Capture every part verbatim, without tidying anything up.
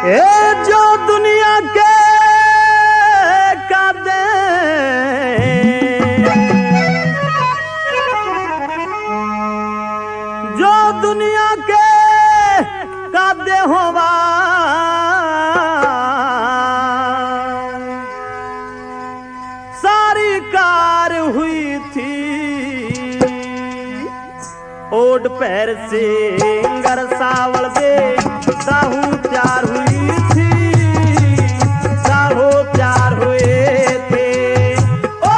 ए जो दुनिया के कादे जो दुनिया के कादे होवा सारी कार हुई थी ओड पैर से गर सावल दे साहू प्यार हुई थी साहू प्यार हुए थे ओ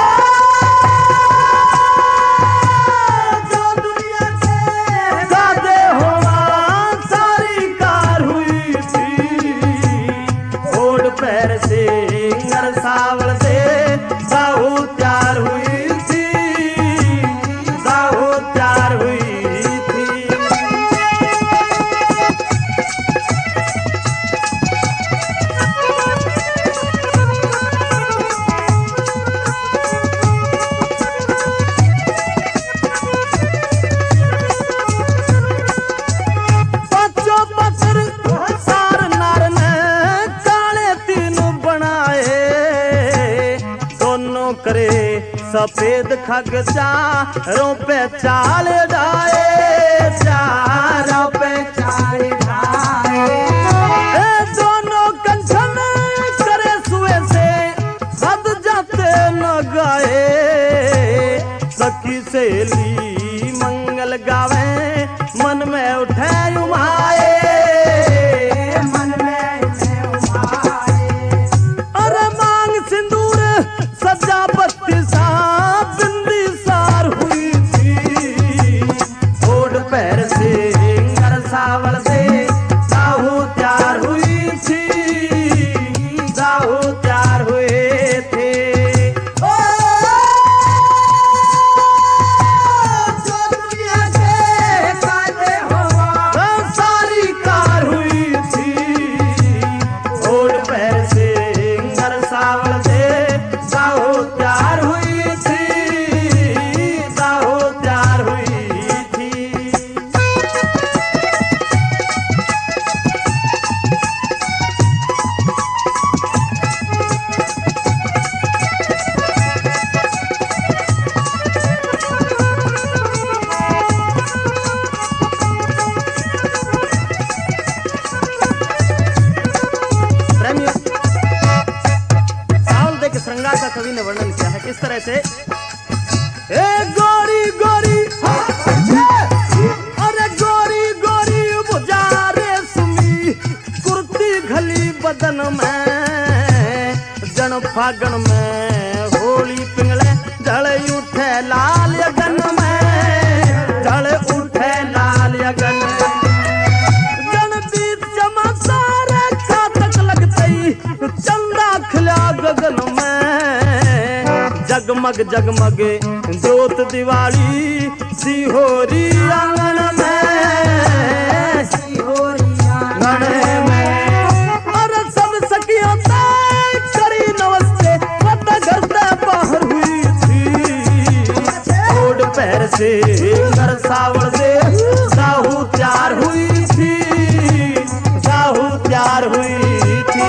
जो दुनिया के कादे होवा सारी कार हुई थी ओड पैर से गर सावल दे साहू प्यार हुई थी साहू प्यार हुई करे सफेद खग चारों पे चाल डाए चारों पे चाल डाए दोनों कंचन करे सुए से हद जाते न गाए सखी सहेली मंगल गावे मन में उठे उमाए मन में उठे उमाए अरे मांग सिंदूर सजा बत्ती सा बिंदी सार हुई थी ओड पैर से गर सावल दे साहू प्यार हुई थी साहू प्यार हुए थे ओ जो दुनिया के कादे होवा सारी कार हुई थी ओड पैर से गर सावल दे साहू प्यार हुई थी साहू प्यार हुई थी प्रेमियों सावल दे के श्रृंगार का कवि ने वर्णन किया है किस तरह से ए गोरी गोरी अरे गोरी गोरी बुझारे सुमी कुर्ती घली बदन में जन फागण में होली पिंगले जड़ उठे लाल अगन में जड़ उठे लाल अगन जन बीत जमाता रे कातक लगतई चंदा खिला गगन में जगमग जगमग जोत दिवाली सिहोरी आंगन में सिहोरी आंगन में और सब सखियों से करी नमस्ते पता घर से बाहर हुई थी ओड पैर से गर सावल दे साहू प्यार हुई थी साहू प्यार हुई थी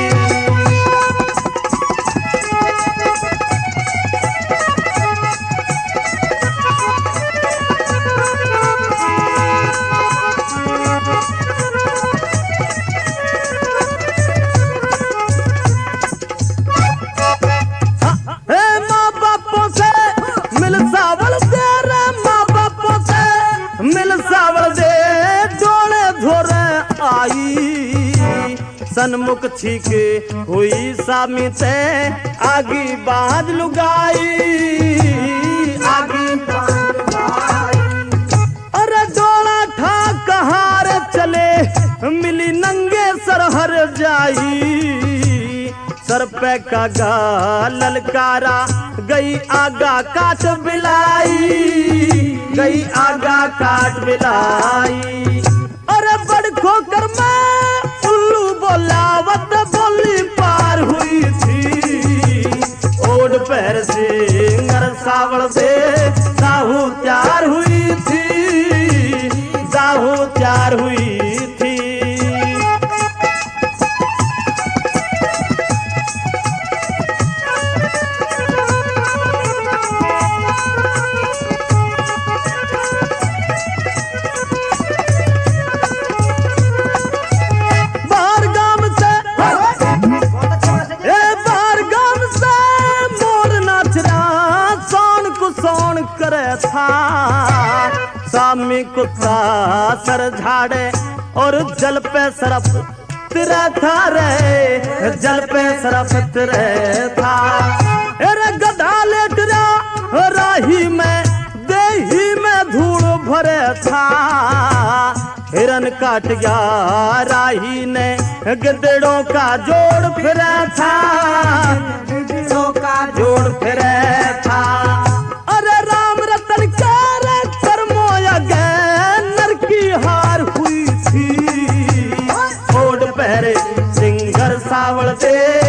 सन्मुख छीके हुई सामी ते आगी बाज लुगाई आगी बाज लुगाई अरे डोला ठा कहार चले मिली नंगे सरहर जाई सर पे का गा ललकारा गई आगा काट बिलाई गई आगा काट बिलाई अरे बड़ खोकर में उल्लू बोलावत बोली पार हुई थी ओड पैर से गर सावल से साहू प्यार हुई थी साहू प्यार हुई थी था। सामी कुत्ता सर झाड़े और जल पे सरफ तिरे था रे, जल पे सरफ तिरे था। अरे गधा लेट रहा राही में, देही में धूल भरे था। हिरन काट गया राही ने, गिद्धड़ों का जोड़ फिरे था, गिद्धड़ों का जोड़ फिरे था। अरे राम रतन के रे कर्मों अगे नर की हार हुई थी। ओढ़ पहरे सिंगर सावल दे